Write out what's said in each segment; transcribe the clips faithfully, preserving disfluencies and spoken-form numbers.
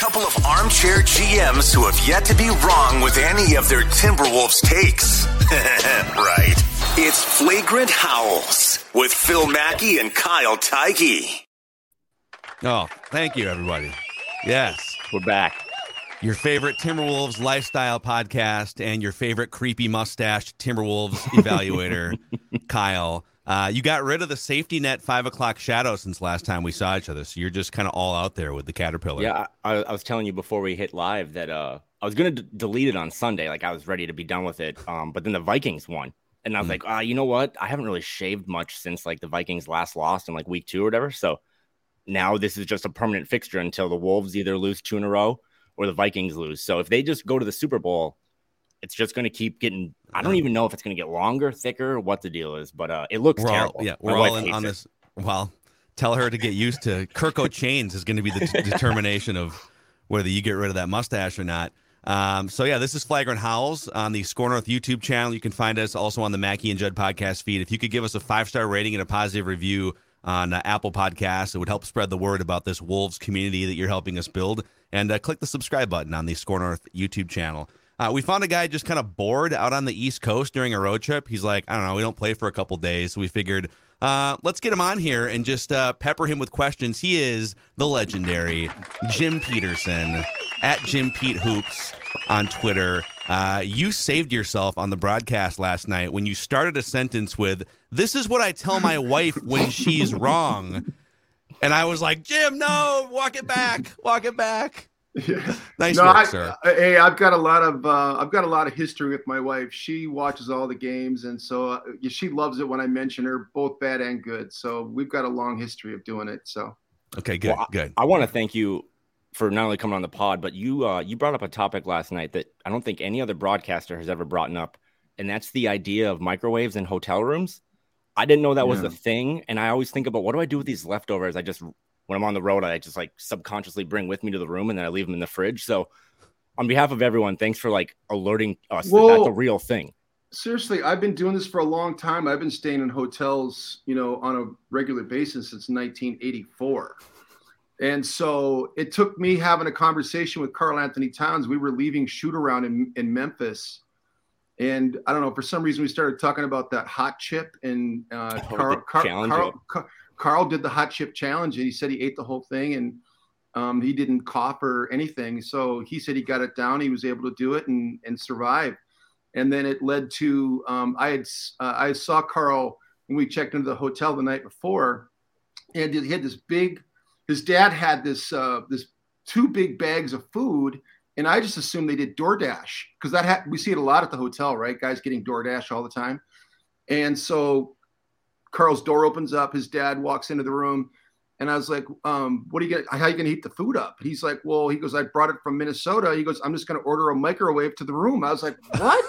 couple of armchair G Ms who have yet to be wrong with any of their Timberwolves takes. Right. It's Flagrant Howls with Phil Mackey and Kyle Teige. Oh, thank you, everybody. Yes. We're back. Your favorite Timberwolves lifestyle podcast and your favorite creepy mustached Timberwolves evaluator, Kyle. Uh, you got rid of the safety net five o'clock shadow since last time we saw each other, so you're just kind of all out there with the Caterpillar. Yeah, I, I was telling you before we hit live that uh, I was going to d- delete it on Sunday. Like, I was ready to be done with it, um, but then the Vikings won. And I was mm. like, ah, you know what? I haven't really shaved much since, like, the Vikings last lost in, like, week two or whatever. So now this is just a permanent fixture until the Wolves either lose two in a row or the Vikings lose. So if they just go to the Super Bowl, it's just going to keep getting – I don't even know if it's going to get longer, thicker, what the deal is. But uh, it looks we're terrible. All, yeah, we're all in on it. This – well, tell her to get used to – Kirko Chains is going to be the t- determination of whether you get rid of that mustache or not. Um, so, yeah, this is Flagrant Howls on the Score North YouTube channel. You can find us also on the Mackey and Judd podcast feed. If you could give us a five-star rating and a positive review on uh, Apple Podcasts, it would help spread the word about this Wolves community that you're helping us build. And uh, click the subscribe button on the Score North YouTube channel. Uh, we found a guy just kind of bored out on the East Coast during a road trip. He's like, I don't know, we don't play for a couple days. So we figured, uh, let's get him on here and just uh, pepper him with questions. He is the legendary Jim Peterson at Jim Pete Hoops on Twitter. Uh, you saved yourself on the broadcast last night when you started a sentence with, "This is what I tell my wife when she's wrong." And I was like, Jim, no, walk it back, walk it back. Yeah. Nice no, work, I, sir. I, hey, I've got a lot of uh, I've got a lot of history with my wife. She watches all the games, and so uh, she loves it when I mention her, both bad and good. So we've got a long history of doing it. So okay, good, well, good. I, I want to thank you for not only coming on the pod, but you uh, you brought up a topic last night that I don't think any other broadcaster has ever brought up, and that's the idea of microwaves in hotel rooms. I didn't know that was Yeah. a thing, and I always think about, what do I do with these leftovers? I just, when I'm on the road, I just like subconsciously bring with me to the room, and then I leave them in the fridge. So on behalf of everyone, thanks for like alerting us Well, that that's a real thing. Seriously, I've been doing this for a long time. I've been staying in hotels, you know, on a regular basis since nineteen eighty-four. And so it took me having a conversation with Karl Anthony Towns. We were leaving shoot around in, in Memphis. And I don't know, for some reason we started talking about that hot chip, and uh, Oh, Karl, the Karl, challenge, Karl, yeah. Karl, Karl did the hot chip challenge, and he said he ate the whole thing, and um, he didn't cough or anything. So he said he got it down. He was able to do it and, and survive. And then it led to um, I had uh, I saw Karl when we checked into the hotel the night before, and he had this big. His dad had this uh, this two big bags of food. And I just assumed they did DoorDash, because that ha- we see it a lot at the hotel, right? Guys getting DoorDash all the time. And so Karl's door opens up. His dad walks into the room. And I was like, um, what are you going to, how are you going to heat the food up? And he's like, well, he goes, I brought it from Minnesota. He goes, I'm just going to order a microwave to the room. I was like, what?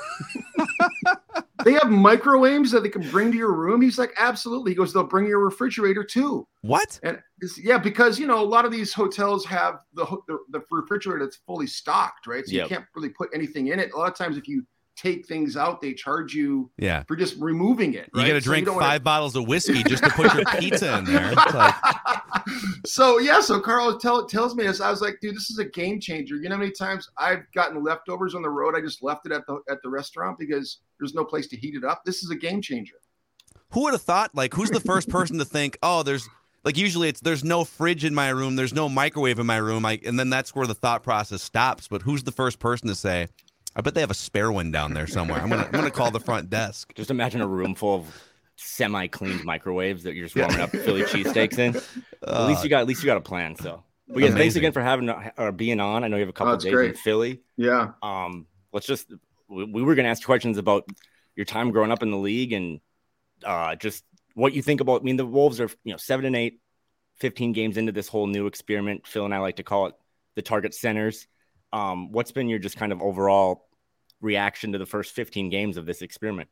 They have microwaves that they can bring to your room? He's like, absolutely. He goes, they'll bring your refrigerator too. What? And it's, yeah, because, you know, a lot of these hotels have the, the, the refrigerator that's fully stocked, right? So Yep. you can't really put anything in it. A lot of times if you take things out, they charge you Yeah. for just removing it. You right? got to So drink don't five wanna... bottles of whiskey just to put your pizza in there. It's like, So, yeah, so Karl tell, tells me this. I was like, dude, this is a game changer. You know how many times I've gotten leftovers on the road? I just left it at the at the restaurant because there's no place to heat it up. This is a game changer. who would have thought, like, who's the first person to think, oh, there's, like, usually it's, there's no fridge in my room, there's no microwave in my room, I, and then that's where the thought process stops. But who's the first person to say, I bet they have a spare one down there somewhere. I'm gonna I'm gonna call the front desk. Just imagine a room full of semi-cleaned microwaves that you're just warming up Philly cheesesteaks in. at least you got at least you got a plan. So, but yeah, thanks Amazing. again for having or being on. I know you have a couple Oh, of it's days great. in Philly. Yeah. Um, let's just we, we were gonna ask you questions about your time growing up in the league and uh, just what you think about. I mean, the Wolves are you know seven and eight, fifteen games into this whole new experiment. Phil and I like to call it the target centers. Um, what's been your just kind of overall reaction to the first fifteen games of this experiment?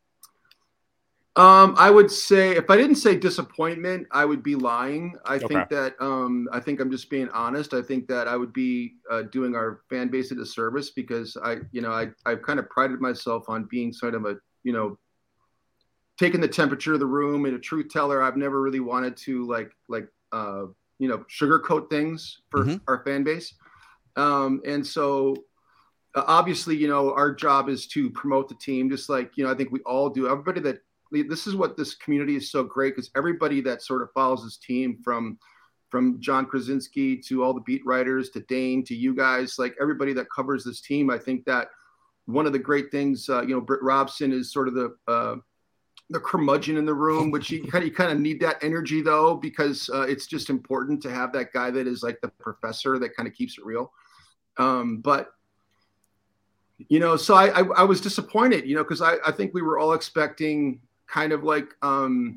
Um, I would say if I didn't say disappointment, I would be lying. I Okay. think that um, I think I'm just being honest. I think that I would be uh, doing our fan base a disservice because I, you know, I I've kind of prided myself on being sort of a, you know, taking the temperature of the room and a truth teller. I've never really wanted to like like uh, you know sugarcoat things for Mhm. our fan base. Um, and so uh, obviously, you know, our job is to promote the team, just like, you know, I think we all do. Everybody that this is what this community is so great, because everybody that sort of follows this team, from from John Krasinski to all the beat writers to Dane to you guys, like everybody that covers this team, I think that one of the great things, uh, you know, Britt Robson is sort of the uh, the curmudgeon in the room, which you kind of you kind of need that energy though, because uh, it's just important to have that guy that is like the professor that kind of keeps it real. Um, but you know, so I, I I was disappointed, you know, because I I think we were all expecting kind of like um,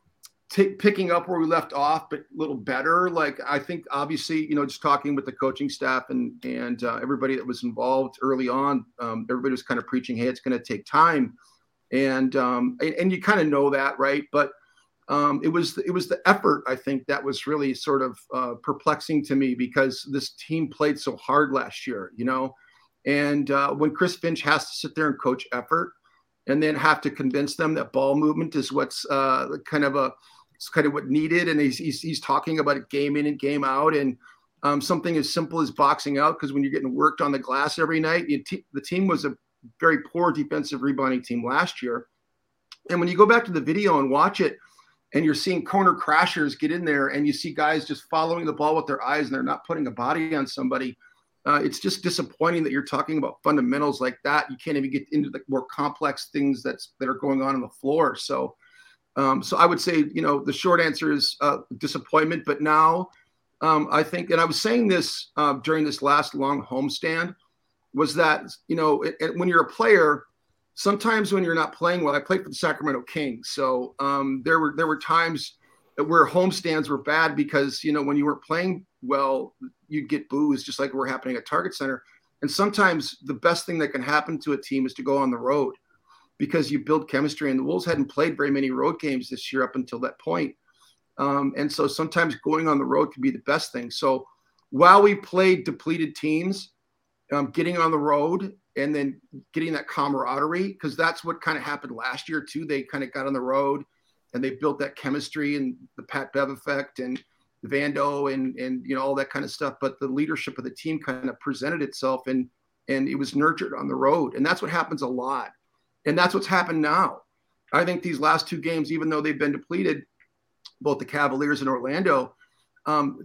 t- picking up where we left off, but a little better. Like I think obviously, you know, just talking with the coaching staff and and uh, everybody that was involved early on, um, everybody was kind of preaching, hey, it's going to take time. And, um, and, and you kind of know that, right? But um, it was it was the effort, I think, that was really sort of uh, perplexing to me, because this team played so hard last year, you know. And uh, when Chris Finch has to sit there and coach effort, and then have to convince them that ball movement is what's uh, kind of a it's kind of what needed, and he's he's, he's talking about it game in and game out, and um, something as simple as boxing out, because when you're getting worked on the glass every night, you te- the team was a very poor defensive rebounding team last year. And when you go back to the video and watch it, and you're seeing corner crashers get in there, and you see guys just following the ball with their eyes and they're not putting a body on somebody, uh, it's just disappointing that you're talking about fundamentals like that. You can't even get into the more complex things that's that are going on on the floor. So, um, so I would say, you know, the short answer is uh, disappointment. But now um, I think, and I was saying this uh, during this last long homestand, was that, you know, it, it, when you're a player, sometimes when you're not playing well, I played for the Sacramento Kings. So um, there were there were times where homestands were bad because, you know, when you weren't playing well, you'd get boos, just like were happening at Target Center. And sometimes the best thing that can happen to a team is to go on the road, because you build chemistry. And the Wolves hadn't played very many road games this year up until that point. Um, and so sometimes going on the road can be the best thing. So while we played depleted teams, Um, getting on the road and then getting that camaraderie, because that's what kind of happened last year too. They kind of got on the road and they built that chemistry and the Pat Bev effect and Vando and and you know all that kind of stuff. But the leadership of the team kind of presented itself, and and it was nurtured on the road. And that's what happens a lot. And that's what's happened now. I think these last two games, even though they've been depleted, both the Cavaliers and Orlando, um,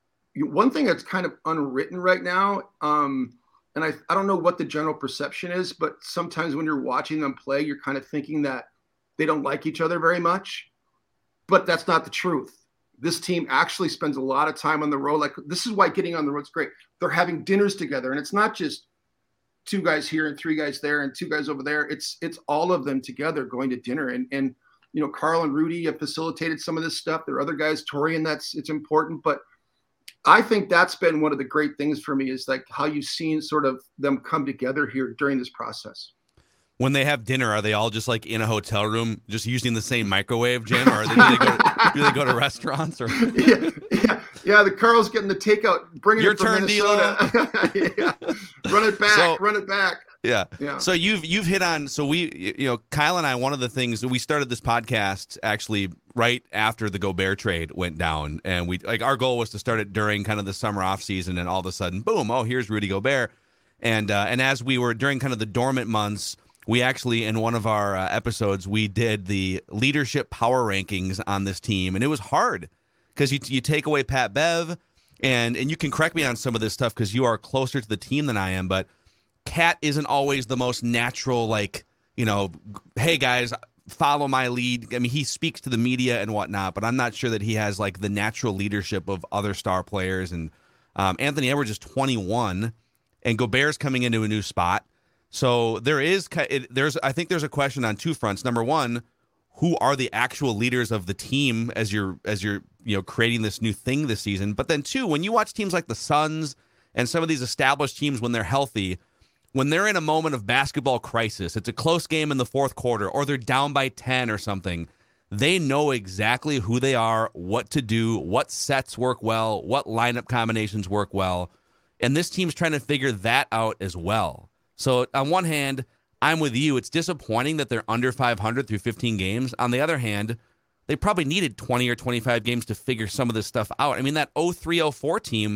one thing that's kind of unwritten right now, um, and I, I don't know what the general perception is, but sometimes when you're watching them play, you're kind of thinking that they don't like each other very much. But that's not the truth. This team actually spends a lot of time on the road. Like, this is why getting on the road is great. They're having dinners together, and it's not just two guys here and three guys there and two guys over there. It's it's all of them together going to dinner. And, and you know, Carl and Rudy have facilitated some of this stuff. There are other guys, Torian, that's it's important. But I think that's been one of the great things for me, is like how you've seen sort of them come together here during this process. When they have dinner, are they all just like in a hotel room, just using the same microwave, Jim? Or do they go to, do they go to restaurants? Or yeah, yeah, yeah. The Carl's getting the takeout, bringing Your it from turn, Minnesota. yeah. Run it back, So, run it back. Yeah. Yeah. So you've you've hit on so we you know Kyle and I, one of the things we started this podcast actually right after the Gobert trade went down, and we like our goal was to start it during kind of the summer off season, and all of a sudden, boom! Oh, here's Rudy Gobert, and uh, and as we were during kind of the dormant months, we actually in one of our uh, episodes we did the leadership power rankings on this team, and it was hard because you you take away Pat Bev, and and you can correct me on some of this stuff because you are closer to the team than I am, but Cat isn't always the most natural, like, you know, hey guys, follow my lead. I mean, he speaks to the media and whatnot, but I'm not sure that he has like the natural leadership of other star players. And um, Anthony Edwards is twenty-one, and Gobert's coming into a new spot. So there is, it, there's, I think there's a question on two fronts. Number one, who are the actual leaders of the team as you're, as you're, you know, creating this new thing this season? But then two, when you watch teams like the Suns and some of these established teams when they're healthy, when they're in a moment of basketball crisis, it's a close game in the fourth quarter, or they're down by ten or something, they know exactly who they are, what to do, what sets work well, what lineup combinations work well. And this team's trying to figure that out as well. So on one hand, I'm with you. It's disappointing that they're under five hundred through fifteen games. On the other hand, they probably needed twenty or twenty-five games to figure some of this stuff out. I mean, that oh three oh four team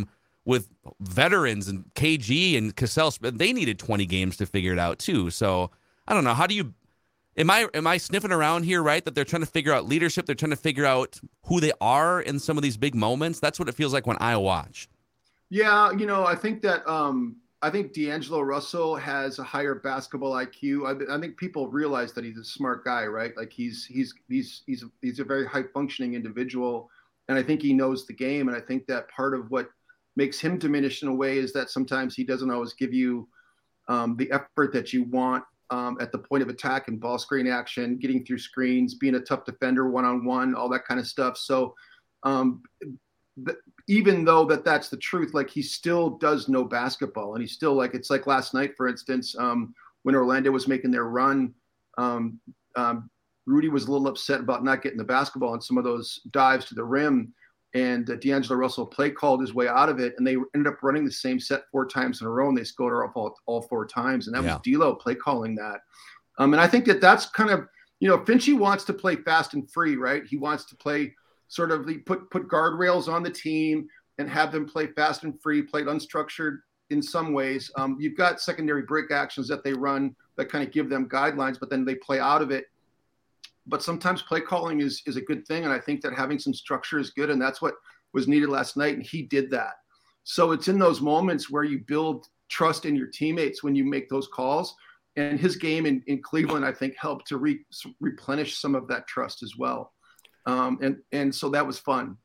with veterans and K G and Cassell, they needed twenty games to figure it out too. So I don't know. How do you, am I, am I sniffing around here, right? That they're trying to figure out leadership. They're trying to figure out who they are in some of these big moments. That's what it feels like when I watch. Yeah. You know, I think that, um, I think D'Angelo Russell has a higher basketball I Q. I, I think people realize that he's a smart guy, right? Like he's, he's, he's, he's, he's a very high functioning individual. And I think he knows the game. And I think that part of what makes him diminished in a way is that sometimes he doesn't always give you um, the effort that you want um, at the point of attack and ball screen action, getting through screens, being a tough defender, one-on-one, all that kind of stuff. So um, th- even though that that's the truth, like he still does know basketball, and he's still like, it's like last night, for instance, um, when Orlando was making their run, um, um, Rudy was a little upset about not getting the basketball on some of those dives to the rim. And uh, D'Angelo Russell play called his way out of it, and they ended up running the same set four times in a row, and they scored her up all, all four times. And that yeah. was D'Lo play calling that. Um, and I think that that's kind of, you know, Finchie wants to play fast and free, right? He wants to play sort of the, put put guardrails on the team and have them play fast and free, played unstructured in some ways. Um, you've got secondary break actions that they run that kind of give them guidelines, but then they play out of it. But sometimes play calling is, is a good thing. And I think that having some structure is good. And that's what was needed last night. And he did that. So it's in those moments where you build trust in your teammates when you make those calls. And his game in, in Cleveland, I think, helped to re, replenish some of that trust as well. Um, and, and so that was fun.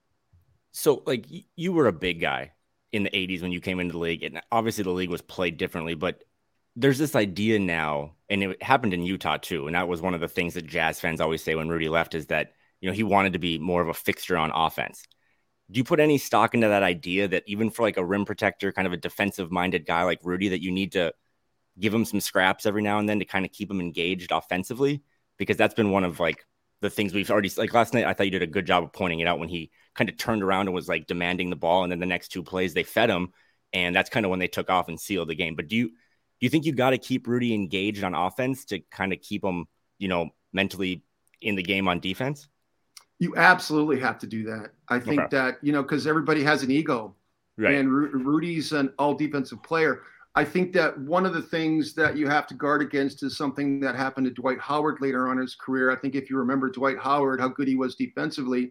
So like you were a big guy in the eighties when you came into the league. And obviously the league was played differently, but there's this idea now, and it happened in Utah too. And that was one of the things that Jazz fans always say when Rudy left, is that, you know, he wanted to be more of a fixture on offense. Do you put any stock into that idea that even for like a rim protector, kind of a defensive minded guy like Rudy, that you need to give him some scraps every now and then to kind of keep him engaged offensively? Because that's been one of like the things we've already, like last night, I thought you did a good job of pointing it out when he kind of turned around and was like demanding the ball. And then the next two plays they fed him. And that's kind of when they took off and sealed the game. But do you, Do you think you got to keep Rudy engaged on offense to kind of keep him, you know, mentally in the game on defense? You absolutely have to do that. I think okay. that, you know, because everybody has an ego, right? And Ru- Rudy's an all defensive player. I think that one of the things that you have to guard against is something that happened to Dwight Howard later on in his career. I think if you remember Dwight Howard, how good he was defensively,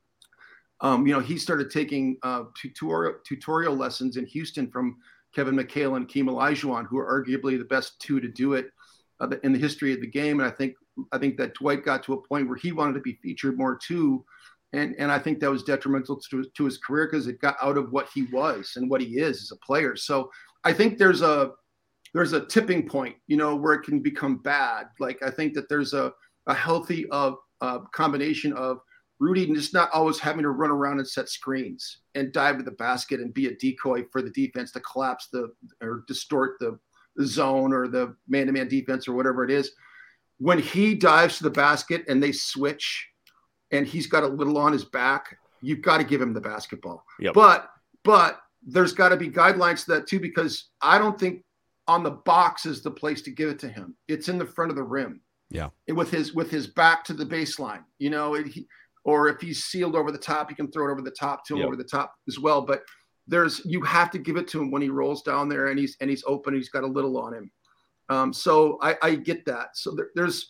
um, you know, he started taking uh, tutorial tutorial lessons in Houston from Kevin McHale and Keem Olajuwon, who are arguably the best two to do it uh, in the history of the game. And I think I think that Dwight got to a point where he wanted to be featured more too. And and I think that was detrimental to, to his career because it got out of what he was and what he is as a player. So I think there's a there's a tipping point, you know, where it can become bad. Like I think that there's a, a healthy uh, uh, combination of Rudy and just not always having to run around and set screens and dive to the basket and be a decoy for the defense to collapse the or distort the, the zone or the man-to-man defense or whatever it is. When he dives to the basket and they switch and he's got a little on his back, you've got to give him the basketball. Yep. But but there's got to be guidelines to that too, because I don't think on the box is the place to give it to him. It's in the front of the rim. Yeah. With his with his back to the baseline, you know, it, he, or if he's sealed over the top, you can throw it over the top to him, yep. over the top as well. But there's, you have to give it to him when he rolls down there and he's, and he's open, he's got a little on him. Um, so I, I get that. So there, there's,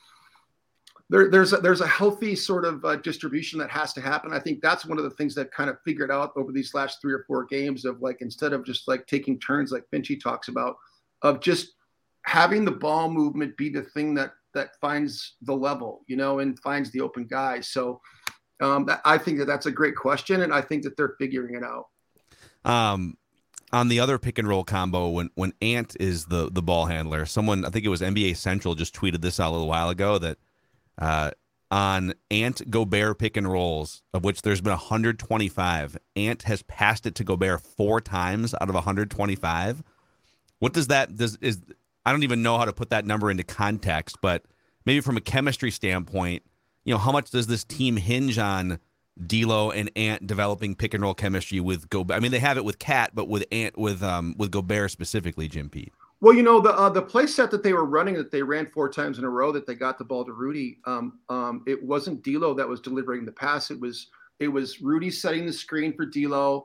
there, there's, a, there's a healthy sort of uh, distribution that has to happen. I think that's one of the things that kind of figured out over these last three or four games of like, instead of just like taking turns, like Finchie talks about, of just having the ball movement be the thing that, that finds the level, you know, and finds the open guy. So um, that, I think that that's a great question. And I think that they're figuring it out. Um, on the other pick and roll combo, when, when Ant is the, the ball handler, someone, I think it was N B A Central just tweeted this out a little while ago that uh, on Ant Gobert pick and rolls, of which there's been one hundred twenty-five, Ant has passed it to Gobert four times out of one hundred twenty-five. What does that, does, is, I don't even know how to put that number into context, but maybe from a chemistry standpoint, you know, how much does this team hinge on D'Lo and Ant developing pick and roll chemistry with Gobert? I mean, they have it with Cat, but with Ant, with um, with Gobert specifically, Jim Pete. Well, you know, the uh, the play set that they were running, that they ran four times in a row, that they got the ball to Rudy. Um, um, it wasn't D'Lo that was delivering the pass. It was it was Rudy setting the screen for D'Lo.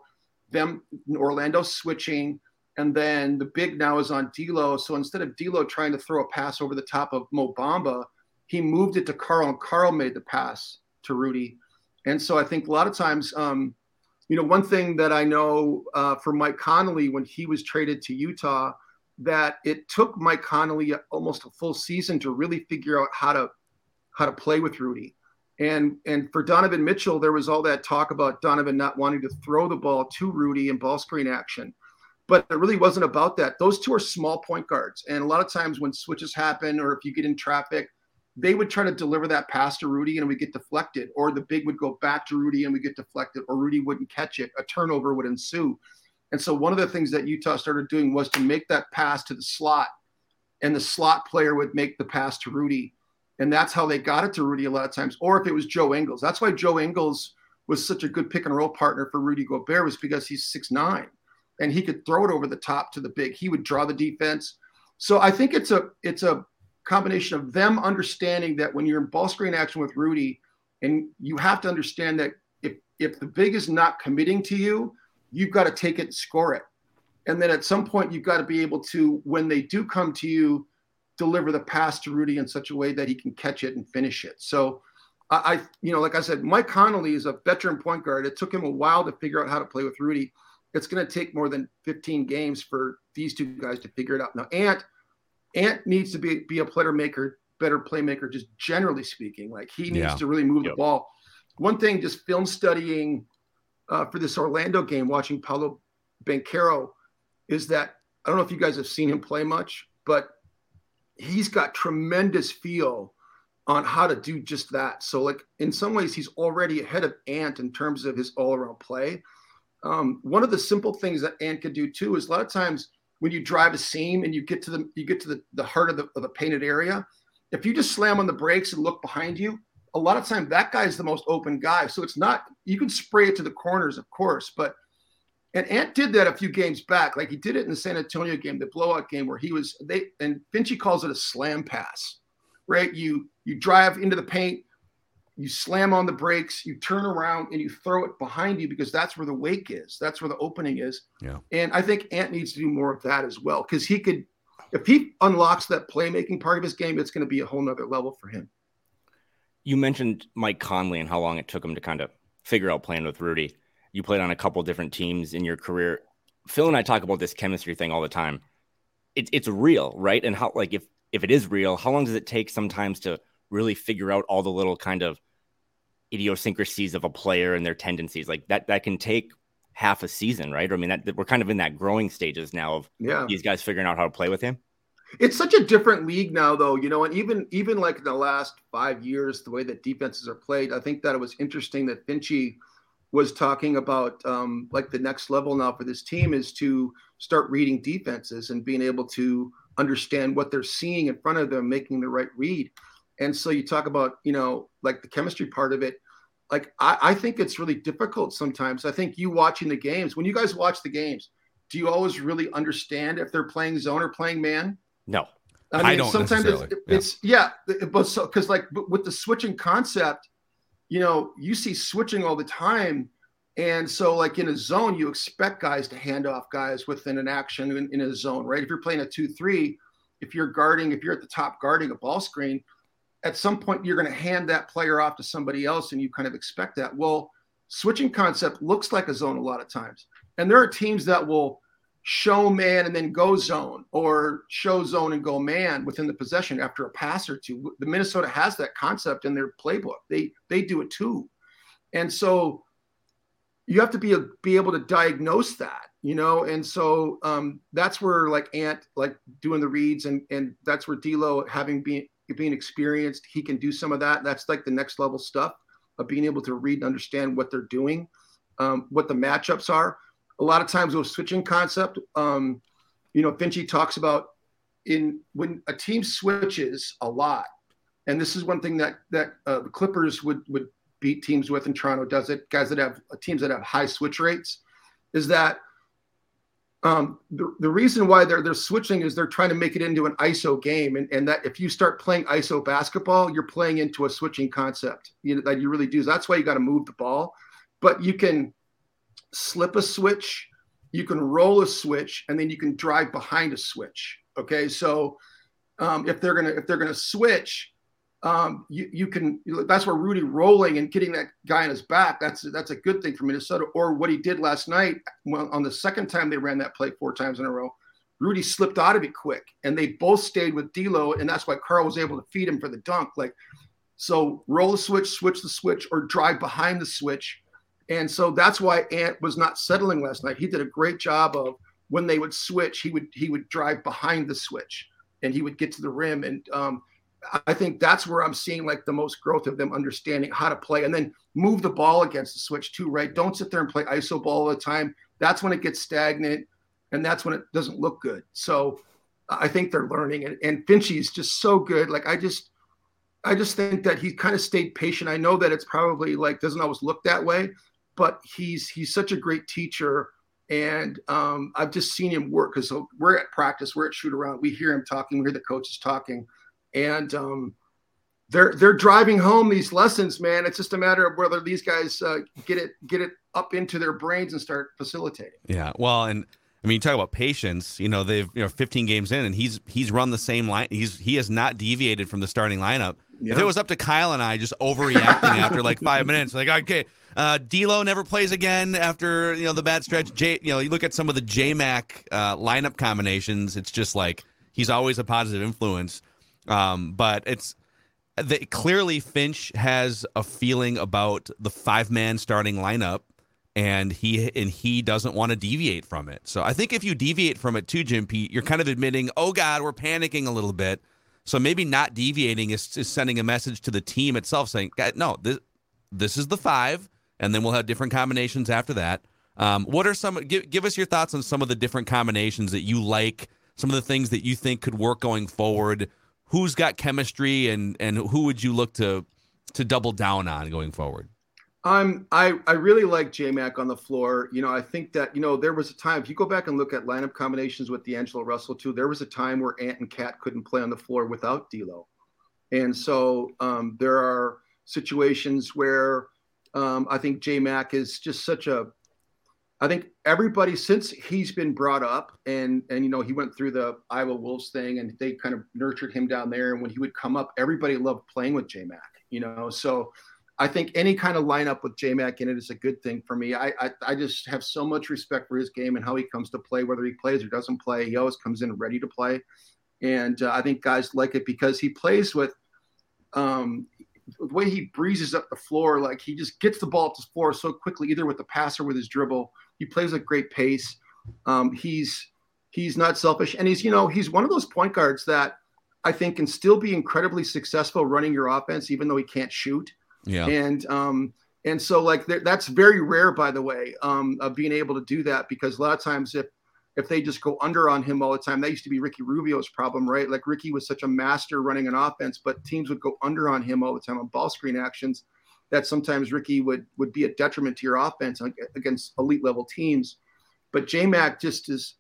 them Orlando switching, and then the big now is on D'Lo. So instead of D'Lo trying to throw a pass over the top of Mo Bamba, he moved it to Karl, and Karl made the pass to Rudy. And so I think a lot of times, um, you know, one thing that I know uh, for Mike Conley when he was traded to Utah, that it took Mike Conley almost a full season to really figure out how to how to play with Rudy. And and for Donovan Mitchell, there was all that talk about Donovan not wanting to throw the ball to Rudy in ball screen action. But it really wasn't about that. Those two are small point guards. And a lot of times when switches happen or if you get in traffic, they would try to deliver that pass to Rudy and we get deflected. Or the big would go back to Rudy and we get deflected. Or Rudy wouldn't catch it. A turnover would ensue. And so one of the things that Utah started doing was to make that pass to the slot. And the slot player would make the pass to Rudy. And that's how they got it to Rudy a lot of times. Or if it was Joe Ingles. That's why Joe Ingles was such a good pick and roll partner for Rudy Gobert, was because he's six nine. And he could throw it over the top to the big. He would draw the defense. So I think it's a it's a combination of them understanding that when you're in ball screen action with Rudy, and you have to understand that if if the big is not committing to you, you've got to take it and score it. And then at some point, you've got to be able to, when they do come to you, deliver the pass to Rudy in such a way that he can catch it and finish it. So I, I you know, like I said, Mike Conley is a veteran point guard. It took him a while to figure out how to play with Rudy. It's going to take more than fifteen games for these two guys to figure it out. Now, Ant, Ant needs to be, be a playmaker, better playmaker, just generally speaking. Like he needs Yeah. to really move Yep. the ball. One thing, just film studying uh, for this Orlando game, watching Paolo Banchero, is that I don't know if you guys have seen him play much, but he's got tremendous feel on how to do just that. So like in some ways, he's already ahead of Ant in terms of his all around play. Um, one of the simple things that Ant can do too is a lot of times when you drive a seam and you get to the you get to the, the heart of the, of the painted area, if you just slam on the brakes and look behind you, a lot of times that guy is the most open guy. So it's not, you can spray it to the corners, of course, but and Ant did that a few games back. Like he did it in the San Antonio game, the blowout game, where he was they and Finchie calls it a slam pass, right? You you drive into the paint, you slam on the brakes, you turn around and you throw it behind you because that's where the wake is. That's where the opening is. Yeah. And I think Ant needs to do more of that as well. Because he could, if he unlocks that playmaking part of his game, it's going to be a whole nother level for him. You mentioned Mike Conley and how long it took him to kind of figure out playing with Rudy. You played on a couple different teams in your career. Phil and I talk about this chemistry thing all the time. It's it's real, right? And how, like, if if it is real, how long does it take sometimes to really figure out all the little kind of idiosyncrasies of a player and their tendencies? Like that that can take half a season, right? I mean, that, that we're kind of in that growing stages now of yeah. these guys figuring out how to play with him. It's such a different league now, though, you know, and even even like in the last five years, the way that defenses are played, I think that it was interesting that Finchie was talking about um, like the next level now for this team is to start reading defenses and being able to understand what they're seeing in front of them, making the right read. And so you talk about, you know, like the chemistry part of it. Like, I, I think it's really difficult sometimes. I think you watching the games, when you guys watch the games, do you always really understand if they're playing zone or playing man? No. I, mean, I don't sometimes necessarily. it's, yeah. it's yeah, but so because like with the switching concept, you know, you see switching all the time. And so like in a zone, you expect guys to hand off guys within an action in, in a zone, right? If you're playing a two three, if you're guarding, if you're at the top guarding a ball screen, at some point you're going to hand that player off to somebody else and you kind of expect that. Well, switching concept looks like a zone a lot of times. And there are teams that will show man and then go zone, or show zone and go man within the possession after a pass or two. The Minnesota has that concept in their playbook. They they do it too. And so you have to be a, be able to diagnose that, you know? And so um, that's where like Ant, like doing the reads, and and that's where D'Lo, having been being experienced, he can do some of that. That's like the next level stuff of being able to read and understand what they're doing, um, what the matchups are. A lot of times with switching concept, um, you know, Finchie talks about in when a team switches a lot, and this is one thing that that uh, the Clippers would would beat teams with, in Toronto does it, guys that have uh, teams that have high switch rates, is that um, the, the reason why they're they're switching is they're trying to make it into an I S O game, and, and that if you start playing I S O basketball, you're playing into a switching concept, you know, that you really do. So that's why you got to move the ball, but you can slip a switch, you can roll a switch, and then you can drive behind a switch. Okay, so um, if they're gonna if they're gonna switch, um, you you can. That's where Rudy rolling and getting that guy on his back. That's that's a good thing for Minnesota. Or what he did last night, well, on the second time they ran that play four times in a row, Rudy slipped out of it quick, and they both stayed with D'Lo, and that's why Carl was able to feed him for the dunk. Like, so roll the switch, switch the switch, or drive behind the switch. And so that's why Ant was not settling last night. He did a great job of, when they would switch, he would he would drive behind the switch, and he would get to the rim. And um, I think that's where I'm seeing like the most growth of them understanding how to play, and then move the ball against the switch too, right? Don't sit there and play iso ball all the time. That's when it gets stagnant, and that's when it doesn't look good. So I think they're learning, and, and Finchie is just so good. Like I just, I just think that he kind of stayed patient. I know that it's probably like doesn't always look that way, but he's he's such a great teacher. And um, I've just seen him work, because so we're at practice, we're at shoot around, we hear him talking, we hear the coaches talking, and um, they're they're driving home these lessons, man. It's just a matter of whether these guys uh, get it get it up into their brains and start facilitating. Yeah, well, and I mean, you talk about patience. You know, they've you know fifteen games in, and he's he's run the same line. He's he has not deviated from the starting lineup. Yeah. If it was up to Kyle and I just overreacting after like five minutes, like okay. Uh, D'Lo never plays again after you know the bad stretch. J, you know, you look at some of the J-Mac uh, lineup combinations. It's just like he's always a positive influence. Um, but it's the, clearly Finch has a feeling about the five-man starting lineup, and he and he doesn't want to deviate from it. So I think if you deviate from it too, Jim Pete, you're kind of admitting, oh God, we're panicking a little bit. So maybe not deviating is, is sending a message to the team itself, saying, no, this this is the five. And then we'll have different combinations after that. Um, what are some? Give, give us your thoughts on some of the different combinations that you like. Some of the things that you think could work going forward. Who's got chemistry, and and who would you look to to double down on going forward? Um, I I really like J-Mac on the floor. You know, I think that you know there was a time, if you go back and look at lineup combinations with D'Angelo Russell too, there was a time where Ant and Cat couldn't play on the floor without D'Lo, and so um, there are situations where. Um, I think J-Mac is just such a, I think everybody, since he's been brought up and, and, you know, he went through the Iowa Wolves thing and they kind of nurtured him down there. And when he would come up, everybody loved playing with J-Mac, you know? So I think any kind of lineup with J-Mac in it is a good thing for me. I, I, I just have so much respect for his game and how he comes to play, whether he plays or doesn't play, he always comes in ready to play. And uh, I think guys like it because he plays with, um, the way he breezes up the floor, like he just gets the ball up the floor so quickly, either with the pass or with his dribble. He plays at great pace. Um, he's he's not selfish, and he's you know he's one of those point guards that I think can still be incredibly successful running your offense, even though he can't shoot. Yeah, and um, and so like that's very rare, by the way, um, of being able to do that, because a lot of times if if they just go under on him all the time, that used to be Ricky Rubio's problem, right? Like Ricky was such a master running an offense, but teams would go under on him all the time on ball screen actions that sometimes Ricky would, would be a detriment to your offense against elite level teams. But J-Mac just is,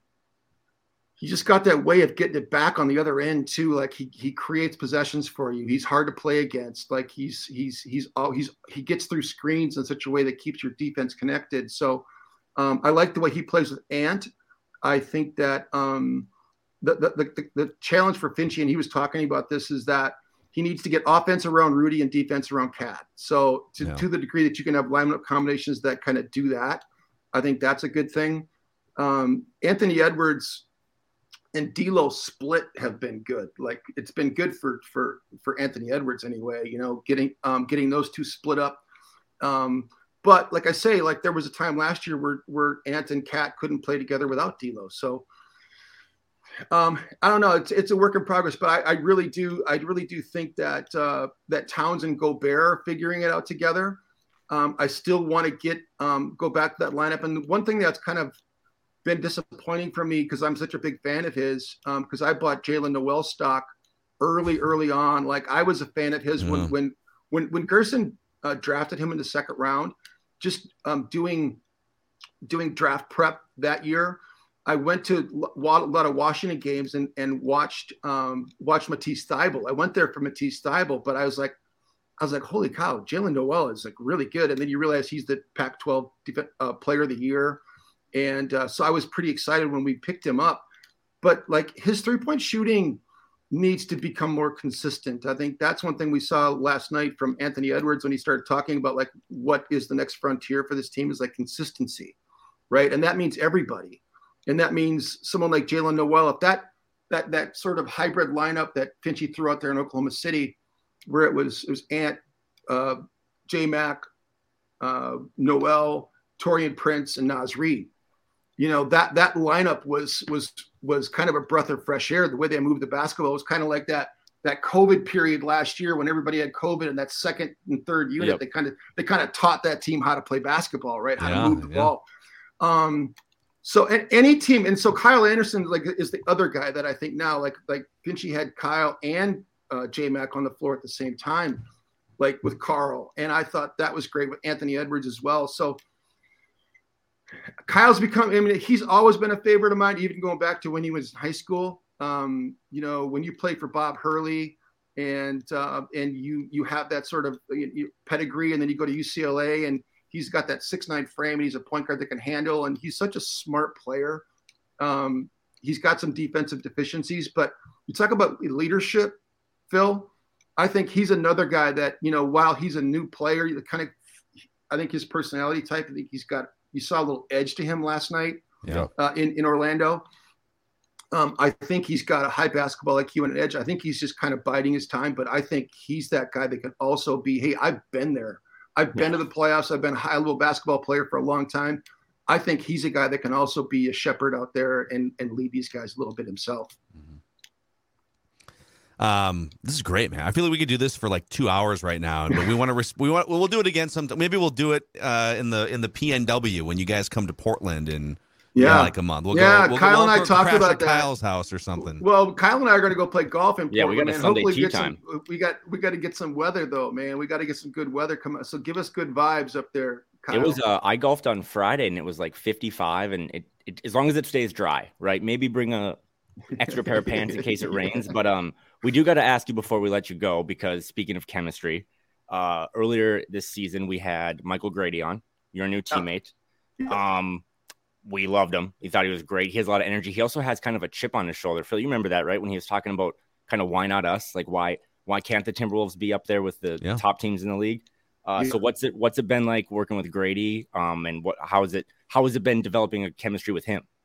he just got that way of getting it back on the other end too. Like he, he creates possessions for you. He's hard to play against. Like he's, he's, he's, oh, he's, he gets through screens in such a way that keeps your defense connected. So um, I like the way he plays with Ant. I think that um, the, the, the, the challenge for Finchie, and he was talking about this, is that he needs to get offense around Rudy and defense around Cat. So to, yeah. to the degree that you can have lineup combinations that kind of do that, I think that's a good thing. Um, Anthony Edwards and D'Lo split have been good. Like it's been good for for for Anthony Edwards anyway. You know, getting um, getting those two split up. Um, But like I say, like there was a time last year where where Ant and Cat couldn't play together without D'Lo. So um, I don't know. It's it's a work in progress, but I, I really do I really do think that uh, that Towns and Gobert are figuring it out together. Um, I still want to get um, go back to that lineup. And one thing that's kind of been disappointing for me, because I'm such a big fan of his, because um, I bought Jalen Noel stock early, early on. Like I was a fan of his mm. when when when when Gerson uh, drafted him in the second round. Just um, doing doing draft prep that year, I went to a lot of Washington games and and watched um, watched Matisse Thybulle. I went there for Matisse Thybulle, but I was like, I was like, holy cow, Jalen Noel is like really good. And then you realize he's the Pac twelve def- uh, player of the year. And uh, so I was pretty excited when we picked him up. But like his three-point shooting needs to become more consistent. I think that's one thing we saw last night from Anthony Edwards when he started talking about like what is the next frontier for this team is like consistency, right? And that means everybody. And that means someone like Jalen Noel, if that that that sort of hybrid lineup that Finchy threw out there in Oklahoma City, where it was it was Ant, uh, J-Mac, uh, Noel, Taurean Prince, and Naz Reid. You know, that that lineup was was was kind of a breath of fresh air. The way they moved the basketball was kind of like that that COVID period last year when everybody had COVID and that second and third unit. Yep. They kind of they kind of taught that team how to play basketball, right? How yeah, to move the yeah. ball. Um, so and any team, and so Kyle Anderson like is the other guy that I think now like like Finchy had Kyle and uh, J-Mac on the floor at the same time, like with Carl, and I thought that was great with Anthony Edwards as well. So. Kyle's become, I mean, he's always been a favorite of mine, even going back to when he was in high school. Um, you know, when you play for Bob Hurley and uh, and you you have that sort of you, you pedigree, and then you go to U C L A and he's got that six nine frame and he's a point guard that can handle, and he's such a smart player. Um, he's got some defensive deficiencies, but you talk about leadership, Phil, I think he's another guy that, you know, while he's a new player, kind of, I think his personality type, I think he's got, you saw a little edge to him last night yeah. uh, in, in Orlando. Um, I think he's got a high basketball I Q and an edge. I think he's just kind of biding his time, but I think he's that guy that can also be, hey, I've been there. I've been yeah. to the playoffs. I've been a high-level basketball player for a long time. I think he's a guy that can also be a shepherd out there and, and lead these guys a little bit himself. Um, this is great, man. I feel like we could do this for like two hours right now, but we want to, res- we want, we'll do it again sometime. Maybe we'll do it uh, in the, in the P N W when you guys come to Portland in yeah. like a month. We'll yeah. go, we'll Kyle go, and we'll I talked about at that. Kyle's house or something. Well, Kyle and I are going to go play golf in Portland. Yeah, we got a man. Sunday Hopefully tea get time. Some, we got, we got to get some weather though, man. We got to get some good weather coming. So give us good vibes up there, Kyle. It was, uh, I golfed on Friday and it was like fifty-five and it, it, as long as it stays dry, right? Maybe bring a extra pair of pants in case it rains. But um, we do got to ask you before we let you go, because speaking of chemistry, uh, earlier this season, we had Michael Grady on, your new teammate. Um, we loved him. We thought he was great. He has a lot of energy. He also has kind of a chip on his shoulder. Phil, you remember that, right? When he was talking about kind of why not us? Like why, why can't the Timberwolves be up there with the yeah. top teams in the league? Uh, yeah. So what's it, what's it been like working with Grady? Um, and what, how is it, how has it been developing a chemistry with him?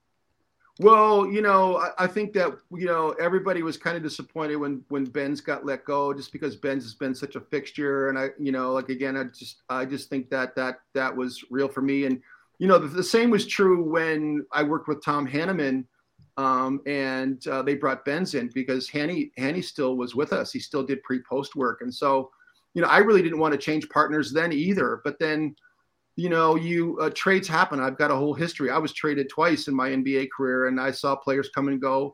Well, you know, I, I think that, you know, everybody was kind of disappointed when, when Benz got let go, just because Benz has been such a fixture. And I, you know, like, again, I just, I just think that, that, that was real for me. And, you know, the, the same was true when I worked with Tom Hanneman um, and uh, they brought Benz in, because Hanny, Hanny still was with us. He still did pre-post work. And so, you know, I really didn't want to change partners then either, but then, you know, you uh, trades happen. I've got a whole history. I was traded twice in my N B A career, and I saw players come and go.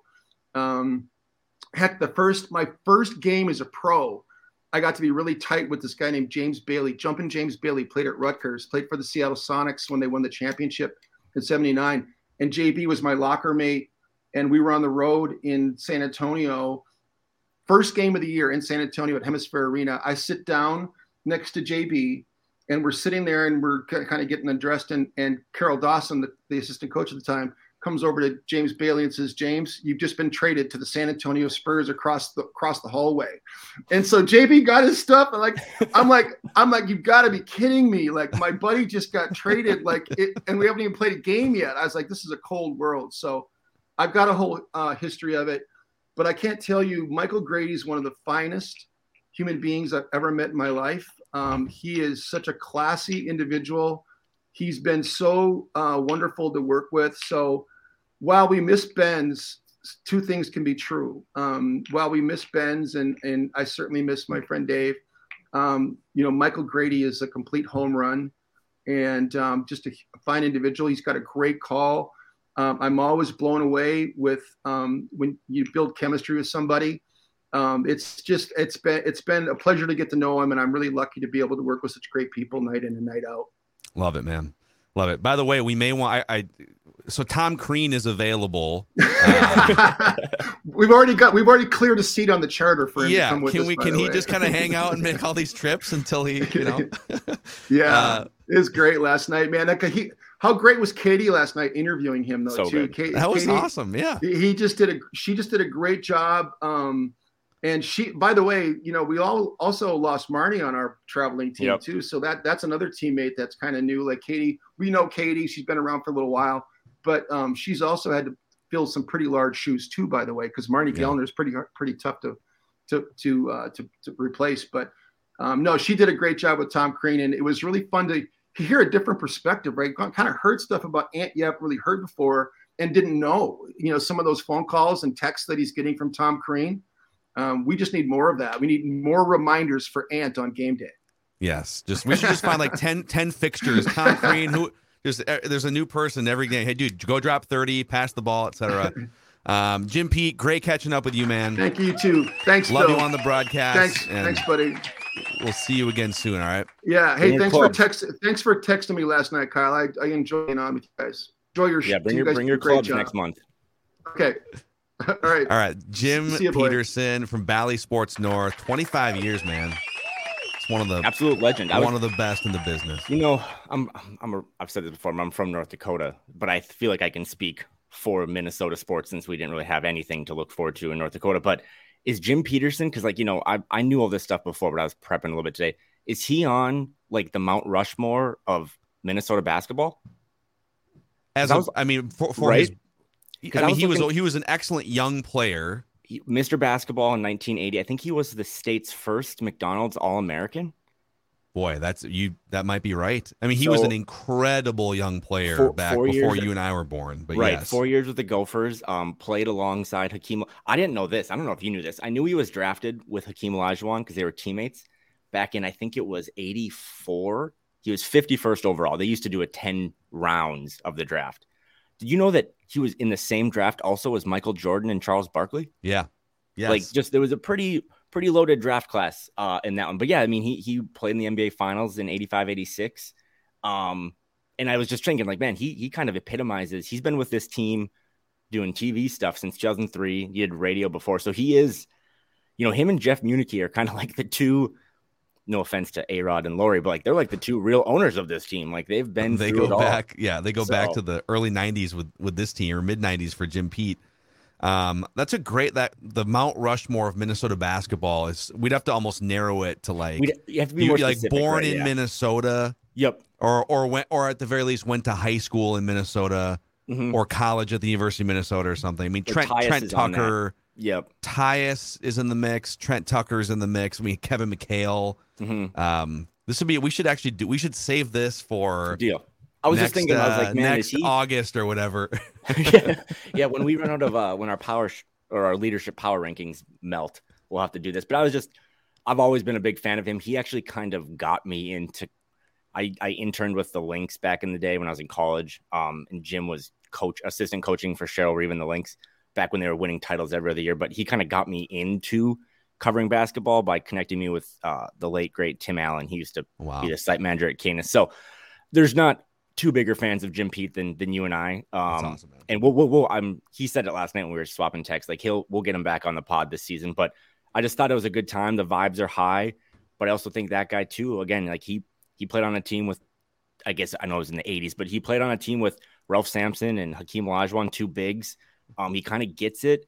Um, heck, the first, my first game as a pro, I got to be really tight with this guy named James Bailey. Jumpin' James Bailey played at Rutgers, played for the Seattle Sonics when they won the championship in seventy-nine. And J B was my locker mate, and we were on the road in San Antonio. First game of the year in San Antonio at Hemisphere Arena. I sit down next to J B, and we're sitting there and we're kind of getting undressed. And, and Carol Dawson, the, the assistant coach at the time, comes over to James Bailey and says, "James, you've just been traded to the San Antonio Spurs across the across the hallway." And so J B got his stuff. And like, I'm like, I'm like, you've got to be kidding me. Like, my buddy just got traded, like it, and we haven't even played a game yet. I was like, this is a cold world. So I've got a whole uh, history of it. But I can't tell you, Michael Grady is one of the finest human beings I've ever met in my life. Um, he is such a classy individual. He's been so uh, wonderful to work with. So while we miss Benz, two things can be true. Um, while we miss Benz, and, and I certainly miss my friend Dave, um, you know, Michael Grady is a complete home run and um, just a fine individual. He's got a great call. Um, I'm always blown away with um, when you build chemistry with somebody. Um, it's just it's been it's been a pleasure to get to know him, and I'm really lucky to be able to work with such great people night in and night out. Love it, man. Love it. By the way, we may want. I, I so Tom Crean is available. Um, we've already got. We've already cleared a seat on the charter for him. Yeah. To come with can us, we? by Can the he way. just kind of hang out and make all these trips until he, you know? Yeah, Uh, it was great last night, man. That, he, how great was Katie last night interviewing him though? So too. good. Katie, that was Katie, awesome. Yeah. He he just did a. She just did a great job. Um, and she, by the way, you know, we all also lost Marnie on our traveling team Yep. too. So that that's another teammate that's kind of new. Like Katie, we know Katie. She's been around for a little while, but um, she's also had to fill some pretty large shoes too. By the way, because Marnie Yeah. Gellner is pretty pretty tough to to to uh, to, to replace. But um, no, she did a great job with Tom Crean, and it was really fun to hear a different perspective. Right, kind of heard stuff about Ant you haven't really heard before and didn't know. You know, some of those phone calls and texts that he's getting from Tom Crean. Um, we just need more of that. We need more reminders for Ant on game day. Yes. Just we should just find like ten, ten fixtures. Tom Crean, who there's uh, there's a new person every game. Hey, dude, go drop thirty, pass the ball, et cetera. Um, Jim Pete, great catching up with you, man. Thank you too. Thanks, Love Phil. you on the broadcast. Thanks, and thanks, buddy. We'll see you again soon. All right. Yeah. Hey, Bring your thanks for clubs. text. Thanks for texting me last night, Kyle. I, I enjoyed being on with you guys. Enjoy your Yeah, bring you your guys bring do your a great clubs job. next month. Okay. All right. All right. Jim See you, boy. Peterson from Bally Sports North, twenty-five years, man. It's one of the Absolute legend. I one was, of the best in the business. you know, I'm I'm a, I've said this before. I'm from North Dakota, but I feel like I can speak for Minnesota sports since we didn't really have anything to look forward to in North Dakota. But is Jim Peterson? Because like you know, I I knew all this stuff before, but I was prepping a little bit today. Is he on like the Mount Rushmore of Minnesota basketball? As I a, was- I mean, for, for Right? his, Because I I mean, was he was looking- he was an excellent young player. He, Mister Basketball in nineteen eighty. I think he was the state's first McDonald's All-American. Boy, that's you. That might be right. I mean, he was So- an incredible young player Four- back four before years- you and I were born. But Right. yes, Four years with the Gophers, um, played alongside Hakeem. I didn't know this. I don't know if you knew this. I knew he was drafted with Hakeem Olajuwon because they were teammates back in, I think it was eighty-four. He was fifty-first overall. They used to do a ten rounds of the draft. Did you know that he was in the same draft also as Michael Jordan and Charles Barkley? yeah, yes. Like just there was a pretty pretty loaded draft class uh, in that one. But yeah, I mean, he he played in the N B A Finals in eighty-five, eighty-six. Um, and I was just thinking, like, man, he he kind of epitomizes. He's been with this team doing T V stuff since two thousand three. He did radio before, so he is, you know, him and Jeff Muniche are kind of like the two. No offense to A-Rod and Lori, but like they're like the two real owners of this team. Like they've been they through go it all. back. Yeah, they go back So- to the early nineties with with this team, or mid nineties for Jim Pete. Um, that's a great that the Mount Rushmore of Minnesota basketball is. We'd have to almost narrow it to like We'd- you have to be you more like specific, born right? in Yeah. Minnesota, Yep. or or went or at the very least went to high school in Minnesota, Mhm. or college at the University of Minnesota or something. I mean, Like Trent Tyus Trent is on that. Tucker. Yep. Tyus is in the mix. Trent Tucker's in the mix. I mean, Kevin McHale. Mhm. Um, this would be. We should actually do. We should save this for Deal. I was next, just thinking. I was uh, like, man, next is he? August or whatever. yeah, yeah. When we run out of uh, when our power sh- or our leadership power rankings melt, we'll have to do this. But I was just, I've always been a big fan of him. He actually kind of got me into. I I interned with the Lynx back in the day when I was in college. Um, and Jim was coach, assistant coaching for Cheryl Reeve and the Lynx back when they were winning titles every other year. But he kind of got me into covering basketball by connecting me with uh, the late great Tim Allen. He used to Wow. be the site manager at Canis. So there's not two bigger fans of Jim Pete than than you and I. Um, That's awesome, man. and we'll, we'll, we'll, I'm, he said it last night when we were swapping texts, like he'll, we'll get him back on the pod this season, but I just thought it was a good time. The vibes are high, but I also think that guy too, again, like he, he played on a team with, I guess I know it was in the eighties, but he played on a team with Ralph Sampson and Hakeem Olajuwon, two bigs. Um, he kind of gets it.